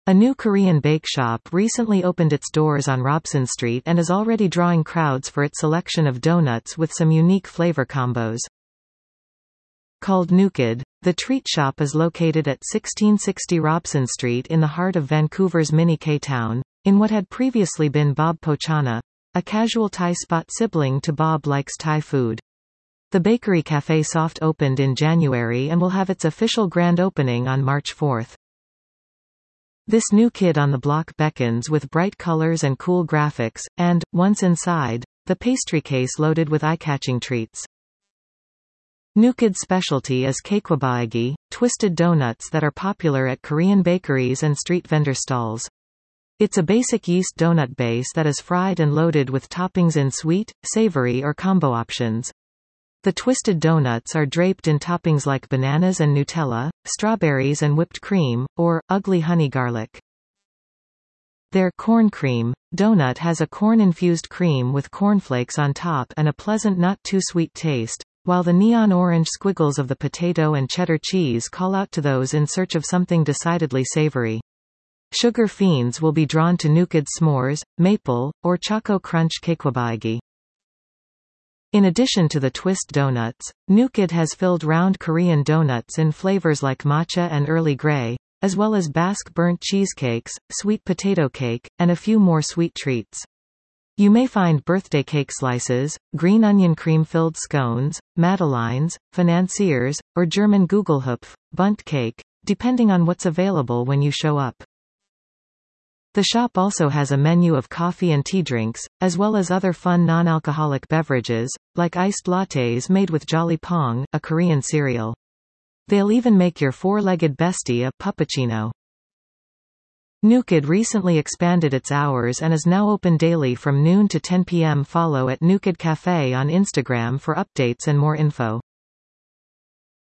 A new Korean bake shop recently opened its doors on Robson Street and is already drawing crowds for its selection of donuts with some unique flavor combos. Called Nukid, the treat shop is located at 1660 Robson Street in the heart of Vancouver's mini K-town, in what had previously been Bob Pochana, a casual Thai spot sibling to Bob Likes Thai Food. The Bakery Café soft opened in January and will have its official grand opening on March 4. This new kid on the block beckons with bright colors and cool graphics, and, once inside, the pastry case loaded with eye-catching treats. Nukid's specialty is kaekwabaegi, twisted donuts that are popular at Korean bakeries and street vendor stalls. It's a basic yeast donut base that is fried and loaded with toppings in sweet, savory or combo options. The twisted donuts are draped in toppings like bananas and Nutella, strawberries and whipped cream, or ugly honey garlic. Their corn cream donut has a corn-infused cream with cornflakes on top and a pleasant not-too-sweet taste, while the neon orange squiggles of the potato and cheddar cheese call out to those in search of something decidedly savory. Sugar fiends will be drawn to Nukid s'mores, maple, or choco crunch kaekwabaegi. In addition to the twist donuts, Nukid has filled round Korean donuts in flavors like matcha and early grey, as well as Basque burnt cheesecakes, sweet potato cake, and a few more sweet treats. You may find birthday cake slices, green onion cream-filled scones, madeleines, financiers, or German Gugelhupf, bundt cake, depending on what's available when you show up. The shop also has a menu of coffee and tea drinks, as well as other fun non-alcoholic beverages, like iced lattes made with Jolly Pong, a Korean cereal. They'll even make your four-legged bestie a puppuccino. Nukid recently expanded its hours and is now open daily from noon to 10 p.m. Follow at Nukid Cafe on Instagram for updates and more info.